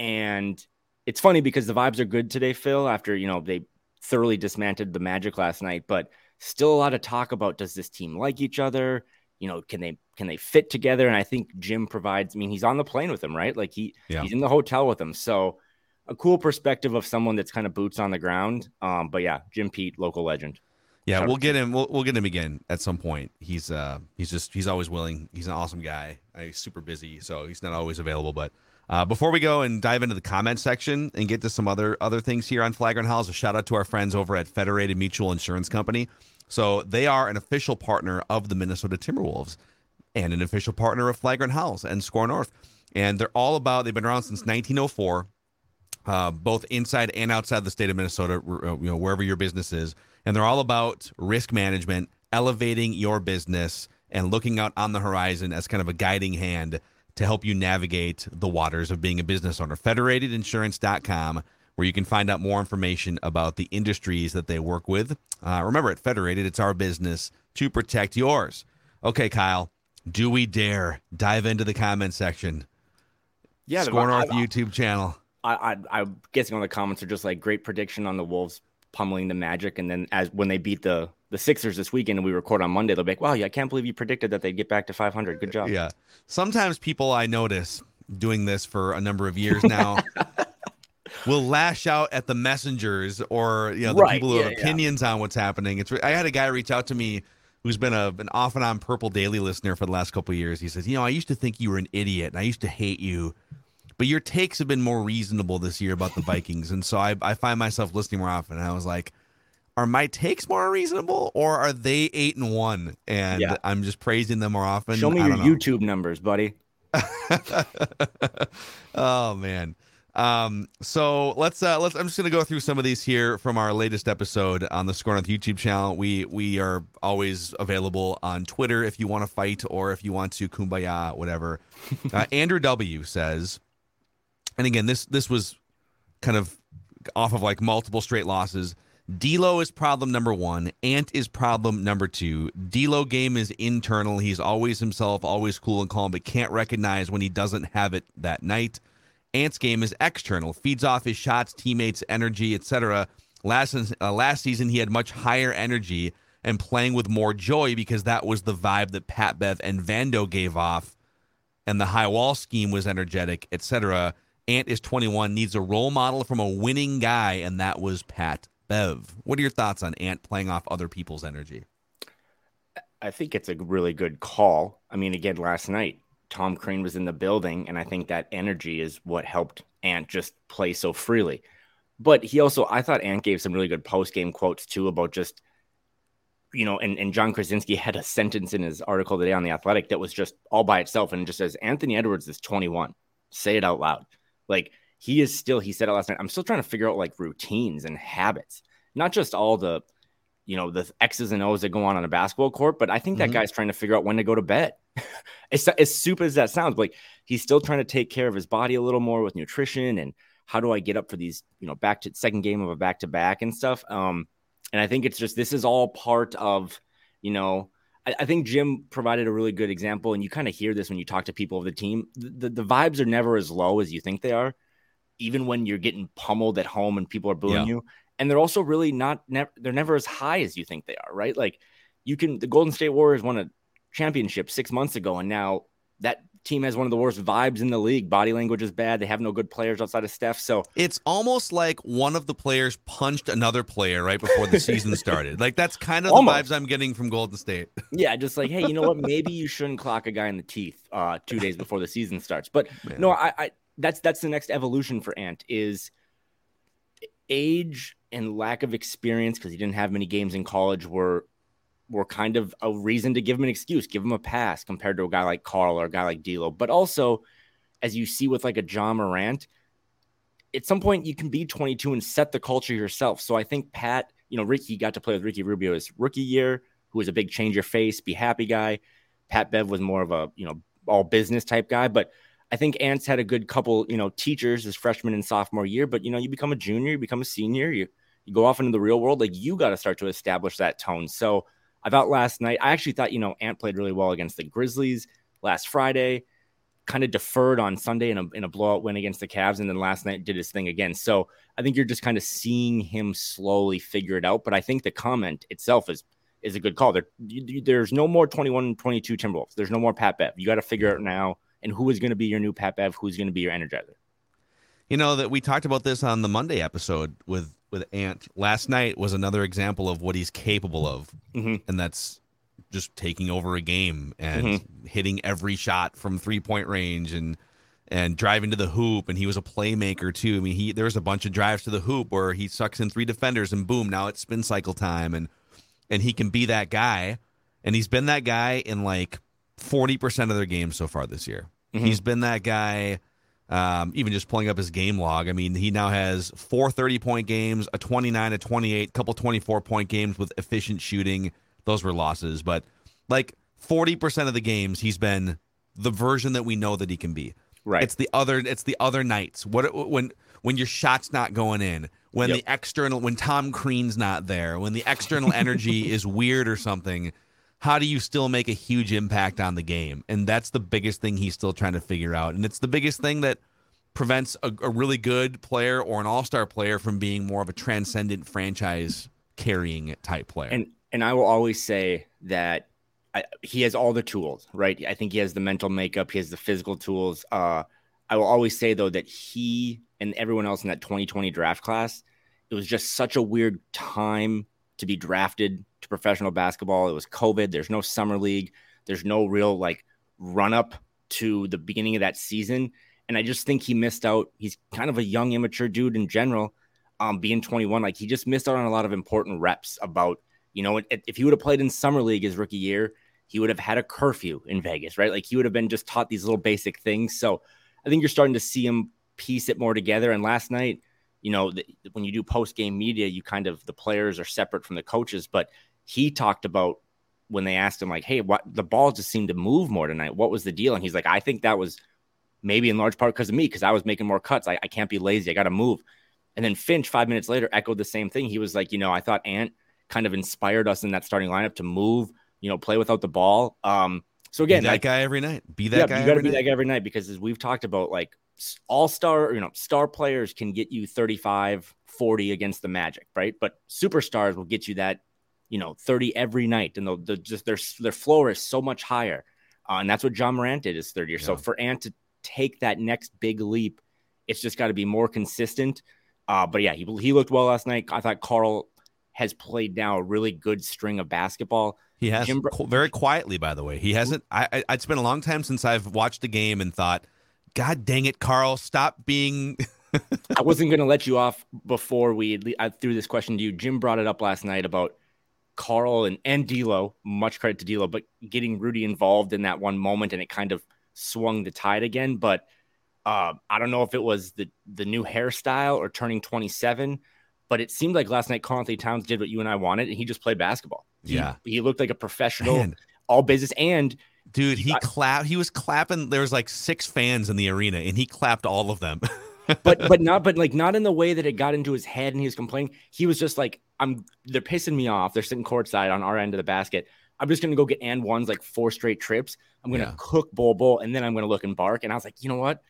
And it's funny because the vibes are good today, Phil, after, you know, they thoroughly dismantled the Magic last night, but still a lot of talk about, does this team like each other? You know, can they can they fit together? And I think Jim provides, I mean, he's on the plane with him, right? Like he Yeah. he's in the hotel with him. So a cool perspective of someone that's kind of boots on the ground. Um, but yeah, Jim Pete, local legend. Yeah, Shout we'll out get him. We'll we'll get him again at some point. He's uh he's just he's always willing. He's an awesome guy. Uh, He's super busy, so he's not always available. But uh, before we go and dive into the comment section and get to some other other things here on Flagrant Howls, a shout out to our friends over at Federated Mutual Insurance Company. So they are an official partner of the Minnesota Timberwolves and an official partner of Flagrant Howls and Score North. And they're all about. They've been around since nineteen oh four. Uh, both inside and outside the state of Minnesota, you know, wherever your business is. And they're all about risk management, elevating your business, and looking out on the horizon as kind of a guiding hand to help you navigate the waters of being a business owner. Federated Insurance dot com, where you can find out more information about the industries that they work with. Uh, remember, at Federated, it's our business to protect yours. Okay, Kyle, do we dare dive into the comment section? Yeah, Score North I, I, YouTube channel. I, I, I'm guessing all the comments are just like great prediction on the Wolves pummeling the Magic, and then as when they beat the the Sixers this weekend and we record on Monday, they'll be like, wow, yeah, I can't believe you predicted that they'd get back to five hundred. Good job. Yeah. Sometimes people I notice doing this for a number of years now will lash out at the messengers or you know the right. people who yeah, have opinions yeah. on what's happening. It's I had a guy reach out to me who's been a an off and on Purple Daily listener for the last couple of years. He says, you know, I used to think you were an idiot and I used to hate you, but your takes have been more reasonable this year about the Vikings. And so I, I find myself listening more often. And I was like, are my takes more reasonable or are they eight and one? And yeah. I'm just praising them more often. Show me I your don't know. YouTube numbers, buddy. Oh man. Um, so let's uh let's I'm just gonna go through some of these here from our latest episode on the Score North YouTube channel. We we are always available on Twitter if you want to fight or if you want to kumbaya, whatever. Uh, Andrew W says, and again, this this was kind of off of like multiple straight losses. D'Lo is problem number one. Ant is problem number two. D'Lo game is internal. He's always himself, always cool and calm, but can't recognize when he doesn't have it that night. Ant's game is external. Feeds off his shots, teammates, energy, et cetera. Last, uh, last season, he had much higher energy and playing with more joy because that was the vibe that Pat Bev and Vando gave off, and the high wall scheme was energetic, et cetera. Ant is twenty-one, needs a role model from a winning guy, and that was Pat Bev. What are your thoughts on Ant playing off other people's energy? I think it's a really good call. I mean, again, last night, Tom Crane was in the building, and I think that energy is what helped Ant just play so freely. But he also, I thought Ant gave some really good post-game quotes, too, about just, you know, and, and John Krasinski had a sentence in his article today on The Athletic that was just all by itself, and it just says, Anthony Edwards is twenty-one. Say it out loud. Like, he is still, he said it last night, I'm still trying to figure out, like, routines and habits, not just all the, you know, the X's and O's that go on on a basketball court, but I think that mm-hmm. guy's trying to figure out when to go to bed. It's as stupid as that sounds, but like he's still trying to take care of his body a little more with nutrition and how do I get up for these, you know, back to second game of a back to back and stuff. Um, and I think it's just, this is all part of, you know, I, I think Jim provided a really good example, and you kind of hear this when you talk to people of the team. The, the, the vibes are never as low as you think they are, even when you're getting pummeled at home and people are booing yeah. you. And they're also really not, ne- they're never as high as you think they are, right? Like you can, the Golden State Warriors won a championship six months ago, and now that team has one of the worst vibes in the league. Body language is bad. They have no good players outside of Steph. So it's almost like one of the players punched another player right before the season started. Like that's kind of almost the vibes I'm getting from Golden State. Yeah, just like, hey, you know what? Maybe you shouldn't clock a guy in the teeth uh, two days before the season starts. But Man. no, I, I that's that's the next evolution for Ant is age and lack of experience, because he didn't have many games in college, were were kind of a reason to give him an excuse, give him a pass compared to a guy like Carl or a guy like D'Lo. But also, as you see with like a John Morant, at some point you can be twenty-two and set the culture yourself. So I think Pat, you know, Ricky got to play with Ricky Rubio his rookie year, who was a big change your face, be happy guy. Pat Bev was more of a, you know, all business type guy. But I think Ant's had a good couple, you know, teachers his freshman and sophomore year. But, you know, you become a junior, you become a senior, you, you go off into the real world. Like you got to start to establish that tone. So I thought last night, I actually thought, you know, Ant played really well against the Grizzlies last Friday, kind of deferred on Sunday in a, in a blowout win against the Cavs, and then last night did his thing again. So I think you're just kind of seeing him slowly figure it out. But I think the comment itself is is a good call. There, you, there's no more twenty-one twenty-two Timberwolves. There's no more Pat Bev. You got to figure it out now. And who is going to be your new Pat Bev? Who's going to be your energizer? You know, that we talked about this on the Monday episode with with Ant. Last night was another example of what he's capable of, mm-hmm. and that's just taking over a game and mm-hmm. hitting every shot from three-point range and and driving to the hoop. And he was a playmaker too. I mean, he there was a bunch of drives to the hoop where he sucks in three defenders and boom, now it's spin cycle time, and and he can be that guy. And he's been that guy in like forty percent of their games so far this year. Mm-hmm. He's been that guy. Um, even just pulling up his game log, I mean, he now has four thirty-point games, a twenty-nine, a twenty-eight, couple twenty-four-point games with efficient shooting. Those were losses, but like forty percent of the games he's been the version that we know that he can be. Right. It's the other it's the other nights. What when when your shot's not going in, when Yep. the external when Tom Crean's not there, when the external energy is weird or something, how do you still make a huge impact on the game? And that's the biggest thing he's still trying to figure out. And it's the biggest thing that prevents a, a really good player or an all-star player from being more of a transcendent franchise carrying type player. And and I will always say that I, he has all the tools, right? I think he has the mental makeup. He has the physical tools. Uh, I will always say, though, that he and everyone else in that twenty twenty draft class, it was just such a weird time to be drafted to professional basketball. It was COVID. There's no summer league. There's no real like run up to the beginning of that season. And I just think he missed out. He's kind of a young, immature dude in general, um, being twenty-one. Like he just missed out on a lot of important reps about, you know, if he would have played in summer league his rookie year, he would have had a curfew in Vegas, right? Like he would have been just taught these little basic things. So I think you're starting to see him piece it more together. And last night, you know, the, when you do post-game media, you kind of, the players are separate from the coaches, but he talked about when they asked him like, hey, what the ball just seemed to move more tonight. What was the deal? And he's like, I think that was maybe in large part because of me, because I was making more cuts. I, I can't be lazy. I got to move. And then Finch, five minutes later, echoed the same thing. He was like, you know, I thought Ant kind of inspired us in that starting lineup to move, you know, play without the ball. Um, so again, be that like, guy every night. Be that yeah, guy. You got to every be night. that guy every night because as we've talked about, like all-star, you know, star players can get you thirty-five, forty against the Magic, right? But superstars will get you that, you know, thirty every night, and they'll, they'll just their their floor is so much higher, uh, and that's what John Morant did his third year. Yeah. So for Ant to take that next big leap, it's just got to be more consistent. Uh, but yeah, he he looked well last night. I thought Karl has played now a really good string of basketball. He has Jim, very quietly, by the way. He hasn't. I, I, it's been a long time since I've watched a game and thought, God dang it, Karl, stop being. I wasn't going to let you off before we I threw this question to you. Jim brought it up last night about Karl and, and D'Lo, much credit to D'Lo, but getting Rudy involved in that one moment, and it kind of swung the tide again. But uh, I don't know if it was the, the new hairstyle or turning twenty-seven, but it seemed like last night Karl-Anthony Towns did what you and I wanted, and he just played basketball. He, yeah. He looked like a professional, Man. all business, and dude, he I, clapped. He was clapping. There was like six fans in the arena, and he clapped all of them. but but not but like not in the way that it got into his head and he was complaining. He was just like, I'm they're pissing me off. They're sitting courtside on our end of the basket. I'm just gonna go get and ones like four straight trips. I'm gonna yeah. cook Bol Bol, and then I'm gonna look and bark. And I was like, you know what?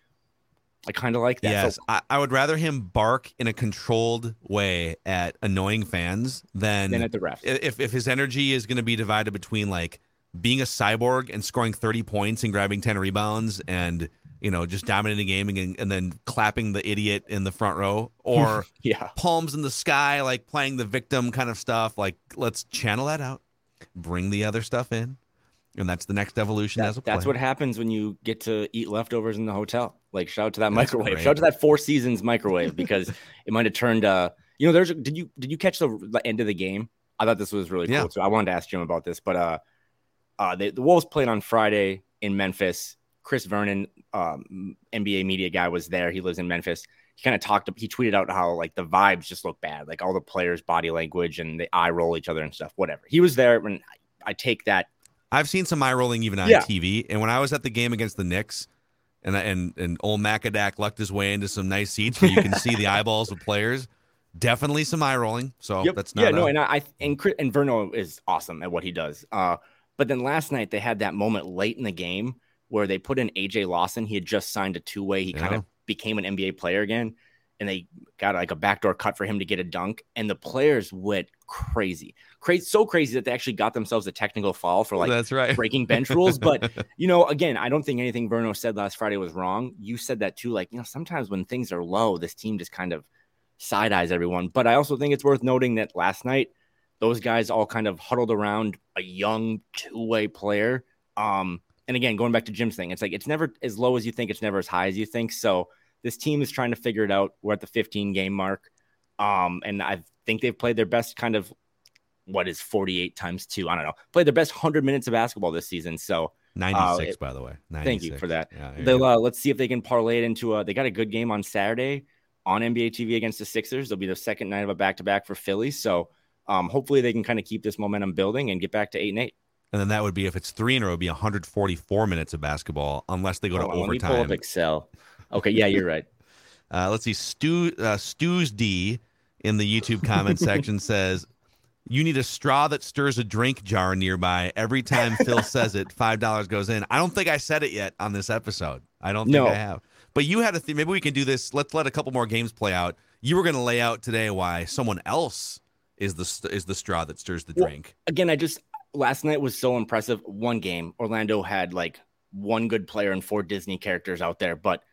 I kind of like that. Yes, so, I, I would rather him bark in a controlled way at annoying fans than, than at the refs. If if his energy is going to be divided between like being a cyborg and scoring thirty points and grabbing ten rebounds and, you know, just dominating the game and, and then clapping the idiot in the front row, or yeah. palms in the sky, like playing the victim kind of stuff. Like, let's channel that out, bring the other stuff in. And that's the next evolution that, as a player. That's what happens when you get to eat leftovers in the hotel. Like, shout out to that that's microwave. Great. Shout out to that Four Seasons microwave, because it might have turned, uh, you know, there's, a, did you, did you catch the, the end of the game? I thought this was really cool. Yeah. So I wanted to ask Jim about this, but, uh, uh, they, the Wolves played on Friday in Memphis. Chris Vernon, um, N B A media guy, was there. He lives in Memphis. He kind of talked, he tweeted out how like the vibes just look bad, like all the players' body language and they eye roll each other and stuff, whatever. He was there, and I, I take that. I've seen some eye rolling even on yeah. T V. And when I was at the game against the Knicks, and and and old Macadac lucked his way into some nice seats where you can see the eyeballs of players, definitely some eye rolling. So yep. that's not yeah, no, a... and I and Chris, and Verno is awesome at what he does. Uh, but then last night they had that moment late in the game where they put in A J Lawson. He had just signed a two way. He yeah. kind of became an N B A player again. And they got like a backdoor cut for him to get a dunk. And the players went crazy, crazy, so crazy that they actually got themselves a technical foul for like That's right. breaking bench rules. But, you know, again, I don't think anything Verno said last Friday was wrong. You said that too. Like, you know, sometimes when things are low, this team just kind of side eyes everyone. But I also think it's worth noting that last night, those guys all kind of huddled around a young two way player. Um, and again, going back to Jim's thing, it's like, it's never as low as you think. It's never as high as you think. So, this team is trying to figure it out. We're at the fifteen game mark. Um, and I think they've played their best kind of, what is forty-eight times two? I don't know. Played their best one hundred minutes of basketball this season. So ninety-six, uh, by the way. ninety-six. Thank you for that. Yeah, They'll uh, let's see if they can parlay it into a, they got a good game on Saturday on N B A T V against the Sixers. They'll be the second night of a back-to-back for Philly. So um, hopefully they can kind of keep this momentum building and get back to eight and eight. And then that would be, if it's three in a row, it would be one hundred forty-four minutes of basketball, unless they go to Hold on, overtime. Let me pull up Excel. Okay, yeah, you're right. Uh, let's see. Stu uh, Stu's D in the YouTube comment section says, "You need a straw that stirs a drink jar nearby. Every time Phil says it, five dollars goes in." I don't think I said it yet on this episode. I don't think No. I have. But you had a thing. Maybe we can do this. Let's let a couple more games play out. You were going to lay out today why someone else is the st- is the straw that stirs the Well, drink. Again, I just last night was so impressive. One game, Orlando had like one good player and four Disney characters out there, but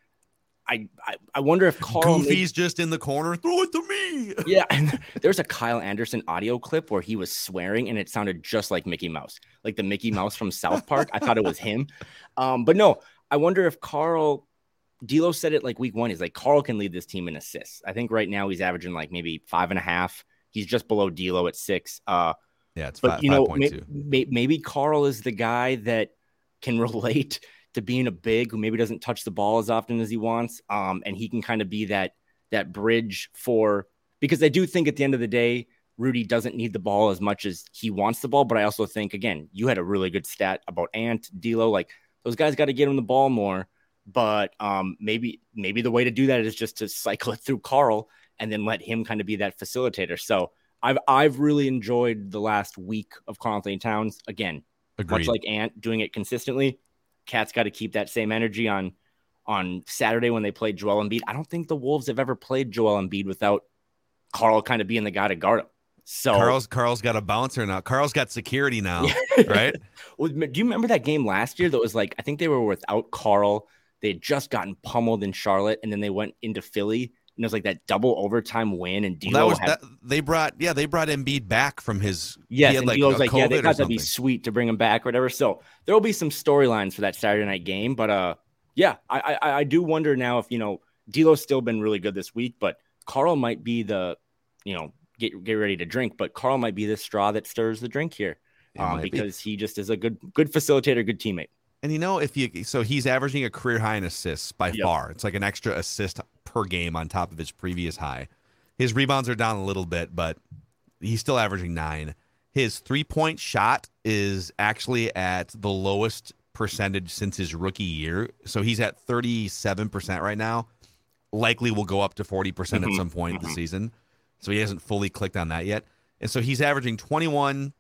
I I, I wonder if Carl Goofy's just in the corner. Throw it to me. Yeah, and there's a Kyle Anderson audio clip where he was swearing and it sounded just like Mickey Mouse, like the Mickey Mouse from South Park. I thought it was him. Um, but no, I wonder if Carl, D'Lo said it like week one. He's like, Carl can lead this team in assists. I think right now he's averaging like maybe five and a half. He's just below D'Lo at six. Uh, Yeah, it's but five, you know, five may, point two. may, maybe Carl is the guy that can relate to being a big who maybe doesn't touch the ball as often as he wants. Um, and he can kind of be that that bridge for, because I do think at the end of the day, Rudy doesn't need the ball as much as he wants the ball. But I also think, again, you had a really good stat about Ant, D'Lo, like those guys got to get him the ball more. But um, maybe maybe the way to do that is just to cycle it through Carl and then let him kind of be that facilitator. So I've I've really enjoyed the last week of Karl Anthony Towns. Again, Agreed. much like Ant, doing it consistently. Cat's got to keep that same energy on on Saturday when they played Joel Embiid. I don't think the Wolves have ever played Joel Embiid without Carl kind of being the guy to guard him. So Carl's Carl's got a bouncer now. Carl's got security now, right? Well, do you remember that game last year that was like, I think they were without Carl. They had just gotten pummeled in Charlotte, and then they went into Philly. And it was like that double overtime win. And D'Lo Well, that was had, that, they brought yeah they brought Embiid back from his yes, he had and like D'Lo's a like, yeah, they COVID or thought that'd be something. sweet to bring him back or whatever. So there will be some storylines for that Saturday night game. But uh, yeah, I, I I do wonder now if, you know, D'Lo's still been really good this week, but Carl might be the, you know, get get ready to drink, but Carl might be the straw that stirs the drink here, It um, might be. because he just is a good good facilitator, good teammate. And you know, if you so he's averaging a career high in assists by Yep. far. It's like an extra assist per game on top of his previous high. His rebounds are down a little bit, but he's still averaging nine. His three-point shot is actually at the lowest percentage since his rookie year. So he's at thirty-seven percent right now. Likely will go up to forty percent at Mhm, some point mhm. this season. So he hasn't fully clicked on that yet. And so he's averaging twenty-one,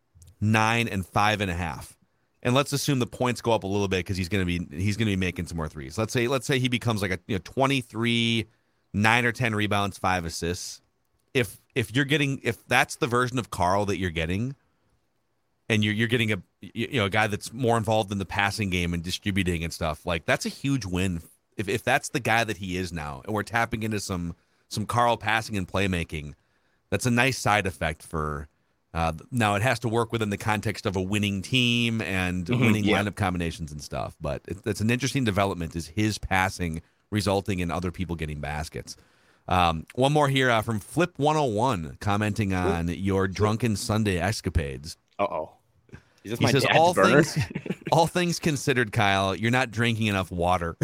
nine, and five and a half. And let's assume the points go up a little bit because he's going to be he's going to be making some more threes. Let's say let's say he becomes like a you know twenty-three, nine or ten rebounds, five assists. If if you're getting if that's the version of Carl that you're getting, and you're you're getting a you know a guy that's more involved in the passing game and distributing and stuff, like that's a huge win. If if that's the guy that he is now, and we're tapping into some some Carl passing and playmaking, that's a nice side effect for. Uh, now it has to work within the context of a winning team and Mhm, winning yeah. lineup combinations and stuff. But it, it's an interesting development is his passing resulting in other people getting baskets. Um, one more here uh, from Flip one oh one commenting on your drunken Sunday escapades. Uh oh. Is this He my says dad's all burner? things, all things considered, Kyle, you're not drinking enough water.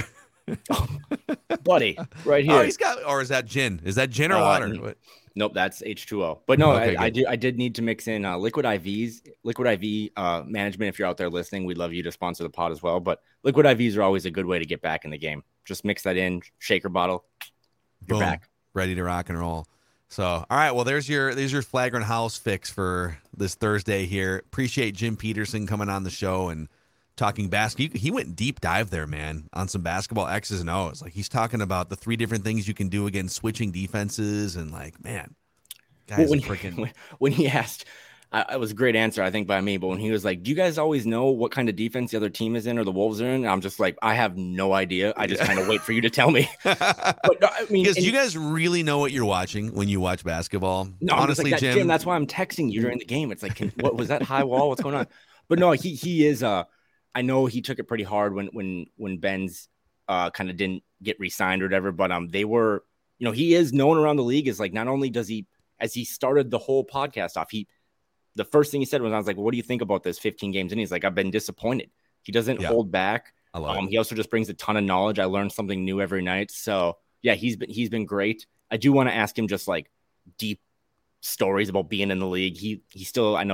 Buddy, right here. Oh, he's got, or is that gin? Is that gin or Uh, water? n- Nope, that's H two O. But no, Okay, I, I good. do. I did need to mix in uh, liquid I Vs, liquid I V uh, management. If you're out there listening, we'd love you to sponsor the pod as well. But liquid I Vs are always a good way to get back in the game. Just mix that in, shaker bottle, you're Boom. back. Ready to rock and roll. So, all right. Well, there's your there's your flagrant house fix for this Thursday here. Appreciate Jim Peterson coming on the show and talking basketball. He, he went deep dive there, man, on some basketball X's and O's. Like he's talking about the three different things you can do against switching defenses, and like, man, guys, Well, when, are freaking. when, when he asked, uh, it was a great answer, I think, by me. But when he was like, "Do you guys always know what kind of defense the other team is in or the Wolves are in?" I'm just like, I have no idea. I just kind of wait for you to tell me. But no, I mean, Because and- you guys really know what you're watching when you watch basketball. No, I'm just honestly, like, that, Jim, Jim, that's why I'm texting you during the game. It's like, can, what was that high wall? What's going on? But no, he he is. Uh, I know he took it pretty hard when when when Ben's uh kind of didn't get re-signed or whatever. But um, they were, you know, he is known around the league as like, not only does he, as he started the whole podcast off, he, the first thing he said was, I was like, well, what do you think about this fifteen games? And he's like, I've been disappointed. He doesn't Yeah. hold back. I love Um, it. he also just brings a ton of knowledge. I learned something new every night. So yeah, he's been he's been great. I do want to ask him just like deep stories about being in the league. He he still, I know,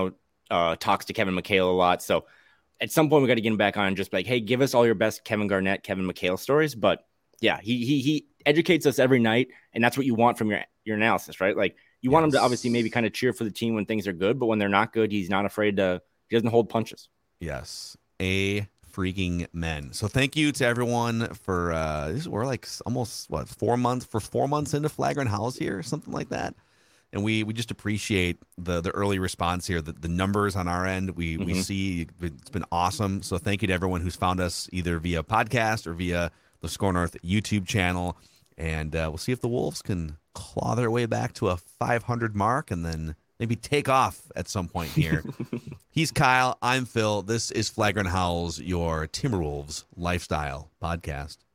uh, talks to Kevin McHale a lot. So at some point we got to get him back on and just be like, hey, give us all your best Kevin Garnett, Kevin McHale stories. But yeah, he he he educates us every night, and that's what you want from your your analysis, right? Like you want yes. him to obviously maybe kind of cheer for the team when things are good, but when they're not good, he's not afraid to. He doesn't hold punches. Yes, a freaking men. So thank you to everyone for uh, this. We're like almost what four months for four months into Flagrant Howls here, something like that. And we we just appreciate the the early response here, the, the numbers on our end. We mm-hmm. we see it's been awesome. So thank you to everyone who's found us either via podcast or via the Score North YouTube channel. And uh, we'll see if the Wolves can claw their way back to a five hundred mark and then maybe take off at some point here. He's Kyle. I'm Phil. This is Flagrant Howls, your Timberwolves lifestyle podcast.